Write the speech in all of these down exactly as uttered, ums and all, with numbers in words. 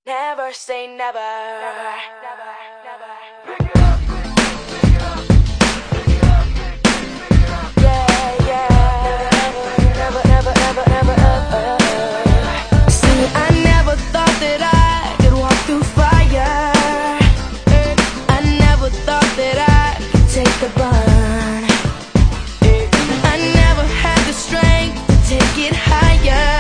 Never say never. Never, never, never. Yeah, yeah. Never, never, never, never, never. See, I never thought that I could walk through fire. I never thought that I could take the burn. I never had the strength to take it higher.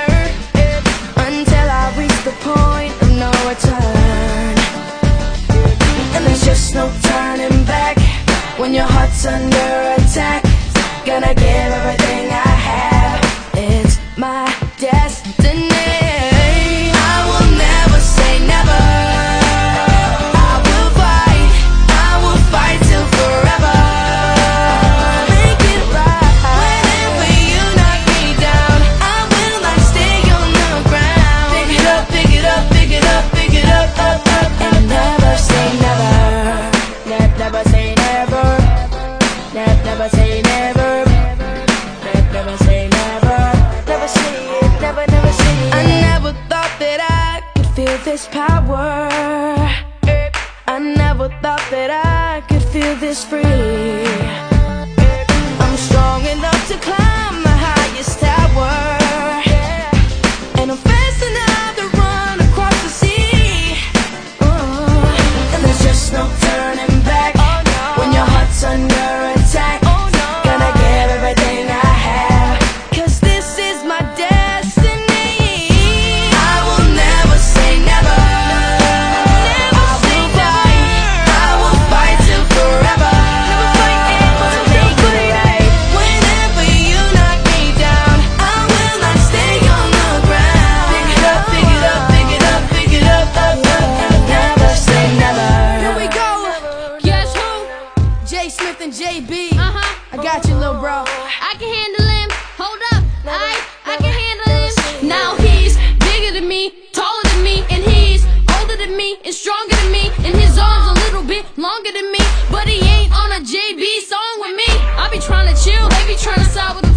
Until I reached the point of no return. And there's just no turning back. When your heart's under attack, gonna give everything I have. It's my destiny. I will never say never. I will fight, I will fight till forever. Make it right. Whenever you knock me down, I will not stay on the ground. Pick it up, pick it up, pick it up, pick it up, up, up, and never say never. Ne- never say never. Ne- never say never. Ne- never say never. Never say it, never, never say it. I never thought that I could feel this power. I never thought that I could feel this free. I'm strong enough to climb the highest tower, and I'm fast enough to run across the sea. Uh, and there's just no turning back. When your heart's under attack, gonna give everything I have. Cause this is my destiny. I will never say never. Never say never. I will fight till forever. Never fight ever. Make it right. Whenever you knock me down, I will not stay on the ground. Pick it up, pick it up, pick it up, pick it up, up, up, and never say never. Here we go. Guess who? J Smith and J B. Uh-huh. I got you, little bro. I can handle him. Hold up. I I can handle him. Now he's bigger than me, taller than me, and he's older than me and stronger than me, and his arms a little bit longer than me. But he ain't on a J B song with me. I be trying to chill, they be trying to side with